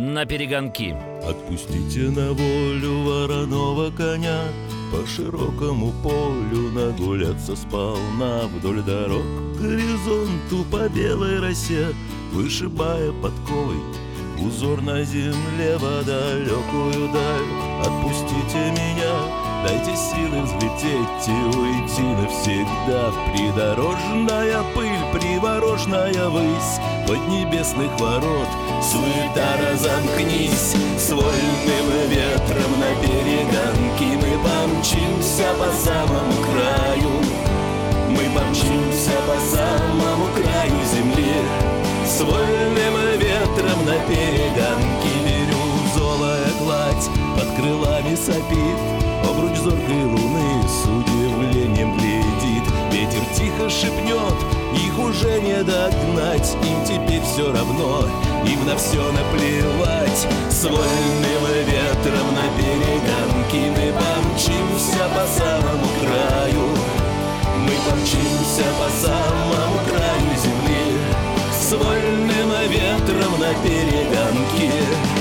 на перегонки. Отпустите на волю вороного коня, по широкому полю нагуляться сполна. Вдоль дорог к горизонту по белой росе, вышибая подковой узор на земле в далекую даль. Отпустите меня, дайте силы взлететь и уйти навсегда. Придорожная пыль, приворожная высь поднебесных ворот, суета, разомкнись. С вольным ветром на перегонки мы помчимся по самому краю. Мы помчимся по самому краю земли. С вольным ветром на перегонки бирюзовая гладь под крылами сопит, обруч зоркой луны с удивлением глядит. Ветер тихо шепнет, их уже не догнать, им теперь все равно, им на все наплевать. С вольным ветром на перегонки мы помчимся по самому краю. Мы помчимся по самому краю земли. С вольным ветром на перегонки.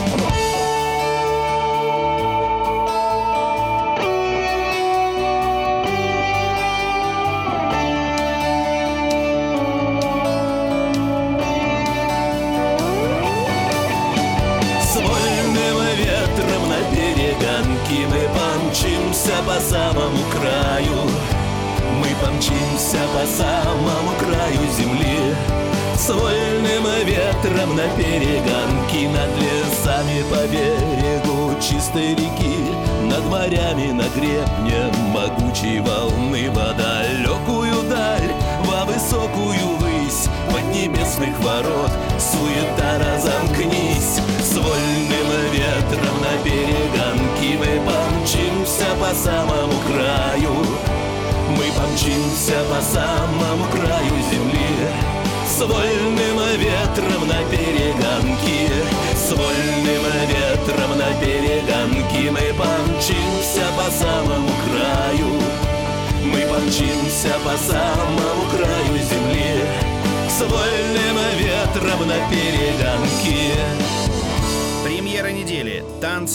Мы помчимся по самому краю. Мы помчимся по самому краю земли. С вольным ветром на перегонки. Над лесами по берегу чистой реки, над морями на гребне могучей волны, в далекую даль, во высокую высь поднебесных ворот. Суета, разомкнись. С вольным ветром на перегонки мы помчимся по самому краю. Мы помчимся по самому краю земли. С вольным ветром на перегонки. С вольным ветром на перегонки мы помчимся по самому краю. Мы помчимся по самому краю земли. С вольным ветром на перегонки. Премьера недели. Танцы